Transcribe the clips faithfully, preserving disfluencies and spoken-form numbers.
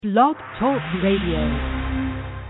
Blog Talk Radio.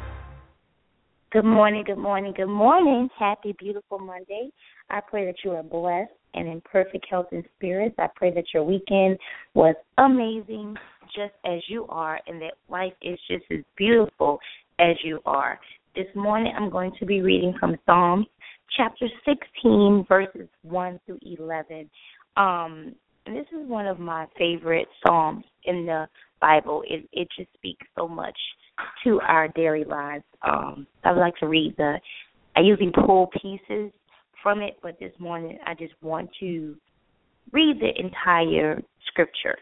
Good morning, good morning, good morning. Happy, beautiful Monday. I pray that you are blessed and in perfect health and spirits. I pray that your weekend was amazing, just as you are, and that life is just as beautiful as you are. This morning I'm going to be reading from Psalms chapter sixteen, verses one through eleven. Um, and this is one of my favorite psalms in the Bible. It, it just speaks so much to our daily lives. Um, I would like to read the, I usually pull pieces from it, but this morning I just want to read the entire scripture.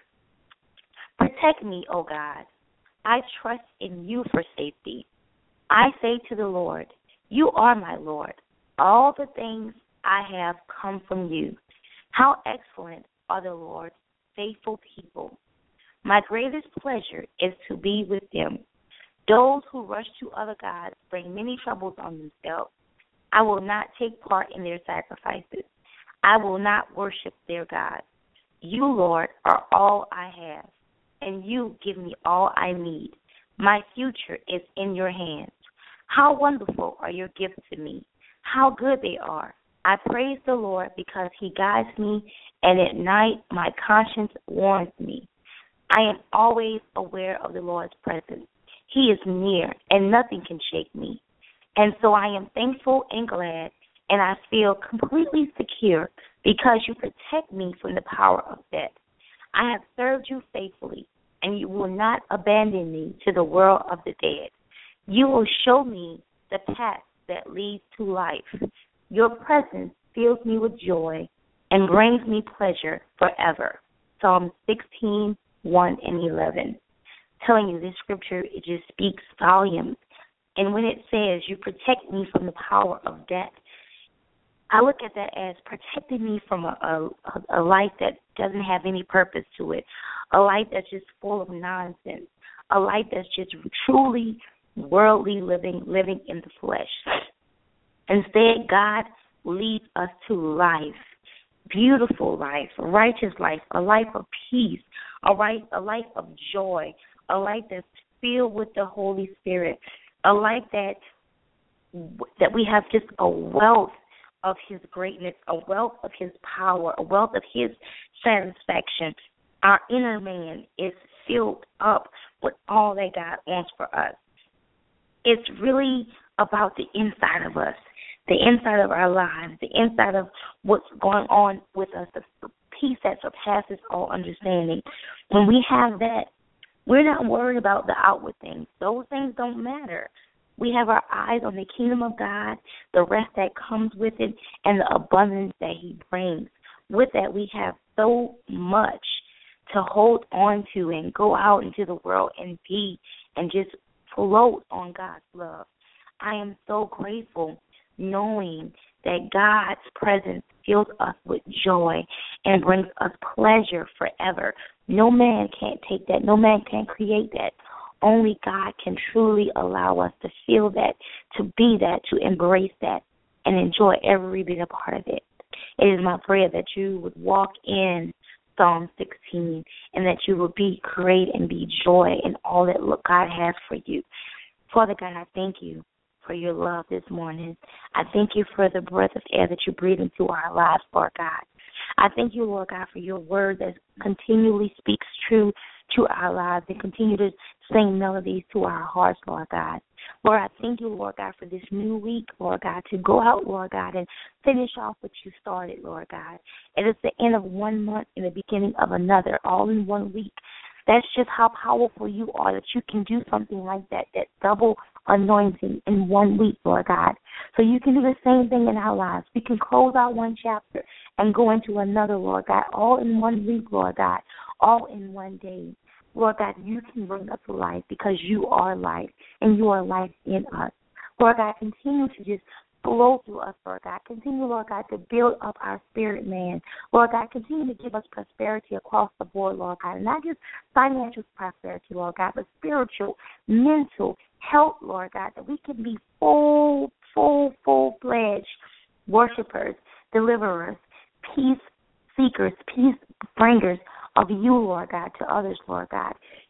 Protect me, O God. I trust in you for safety. I say to the Lord, you are my Lord. All the things I have come from you. How excellent are the Lord's faithful people. My greatest pleasure is to be with them. Those who rush to other gods bring many troubles on themselves. I will not take part in their sacrifices. I will not worship their gods. You, Lord, are all I have, and you give me all I need. My future is in your hands. How wonderful are your gifts to me. How good they are. I praise the Lord because he guides me, and at night my conscience warns me. I am always aware of the Lord's presence. He is near, and nothing can shake me. And so I am thankful and glad, and I feel completely secure because you protect me from the power of death. I have served you faithfully, and you will not abandon me to the world of the dead. You will show me the path that leads to life. Your presence fills me with joy and brings me pleasure forever. Psalm sixteen, one and eleven. Telling you this scripture, it just speaks volumes. And when it says you protect me from the power of death, I look at that as protecting me from a, a, a life that doesn't have any purpose to it, a life that's just full of nonsense, a life that's just truly worldly living, living in the flesh. Instead, God leads us to life, beautiful life, righteous life, a life of peace, a, right, a life of joy, a life that's filled with the Holy Spirit, a life that that we have just a wealth of his greatness, a wealth of his power, a wealth of his satisfaction. Our inner man is filled up with all that God wants for us. It's really about the inside of us, the inside of our lives, the inside of what's going on with us, the peace that surpasses all understanding. When we have that, we're not worried about the outward things. Those things don't matter. We have our eyes on the kingdom of God, the rest that comes with it, and the abundance that he brings. With that, we have so much to hold on to and go out into the world and be and just float on God's love. I am so grateful knowing that God's presence fills us with joy and brings us pleasure forever. No man can't take that. No man can create that. Only God can truly allow us to feel that, to be that, to embrace that, and enjoy every bit a part of it. It is my prayer that you would walk in Psalm sixteen and that you will be great and be joy in all that God has for you. Father God, I thank you for your love this morning. I thank you for the breath of air that you breathe into our lives, Lord God. I thank you, Lord God, for your word that continually speaks true to our lives and continue to sing melodies to our hearts, Lord God. Lord, I thank you, Lord God, for this new week, Lord God, to go out, Lord God, and finish off what you started, Lord God. It is the end of one month and the beginning of another, all in one week. That's just how powerful you are, that you can do something like that, that double anointing in one week, Lord God. So you can do the same thing in our lives. We can close out one chapter and go into another, Lord God, all in one week, Lord God, all in one day. Lord God, you can bring us to life because you are life and you are life in us. Lord God, continue to just flow through us, Lord God. Continue, Lord God, to build up our spirit, man. Lord God, continue to give us prosperity across the board, Lord God. And not just financial prosperity, Lord God, but spiritual, mental, health, Lord God, that we can be full, full, full-fledged worshipers, deliverers, peace seekers, peace bringers of you, Lord God, to others, Lord God.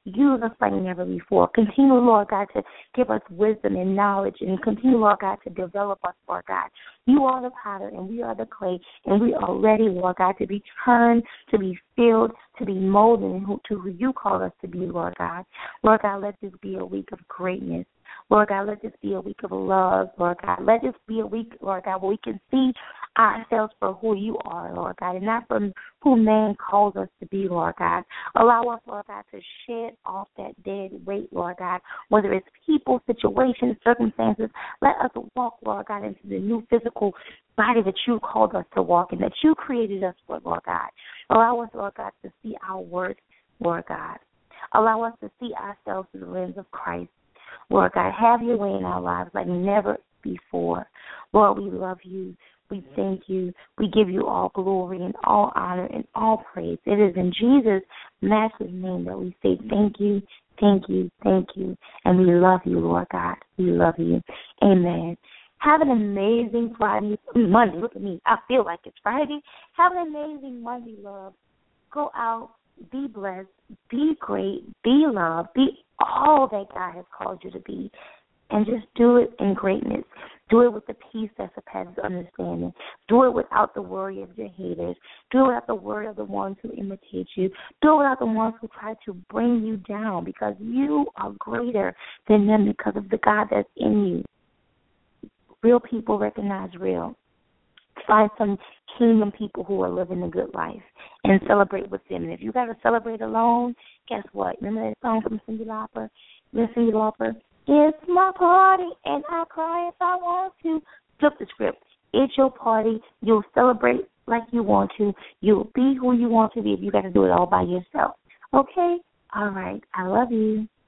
use us like never before. Continue, Lord God, to give us wisdom and knowledge, and continue, Lord God, to develop us, Lord God. You are the potter and we are the clay, and we are ready, Lord God, to be turned, to be filled, to be molded into who you call us to be, Lord God. Lord God, let this be a week of greatness. Lord God, let this be a week of love, Lord God. Let this be a week, Lord God, where we can see ourselves for who you are, Lord God, and not from who man calls us to be, Lord God. Allow us, Lord God, to shed off that dead weight, Lord God, whether it's people, situations, circumstances. Let us walk, Lord God, into the new physical body that you called us to walk in, that you created us for, Lord God. Allow us, Lord God, to see our worth, Lord God. Allow us to see ourselves through the lens of Christ. Lord God, have your way in our lives like never before. Lord, we love you. We thank you. We give you all glory and all honor and all praise. It is in Jesus' matchless name that we say thank you, thank you, thank you. And we love you, Lord God. We love you. Amen. Have an amazing Friday, Monday. Look at me. I feel like it's Friday. Have an amazing Monday, love. Go out, be blessed, be great, be loved, be all that God has called you to be. And just do it in greatness. Do it with the peace that surpasses understanding. Do it without the worry of your haters. Do it without the worry of the ones who imitate you. Do it without the ones who try to bring you down, because you are greater than them because of the God that's in you. Real people recognize real. Find some kingdom people who are living a good life and celebrate with them. And if you got to celebrate alone, guess what? Remember that song from Cyndi Lauper? Cyndi Lauper? It's my party and I cry if I want to. Flip the script. It's your party. You'll celebrate like you want to. You'll be who you want to be if you got to do it all by yourself. Okay? All right. I love you.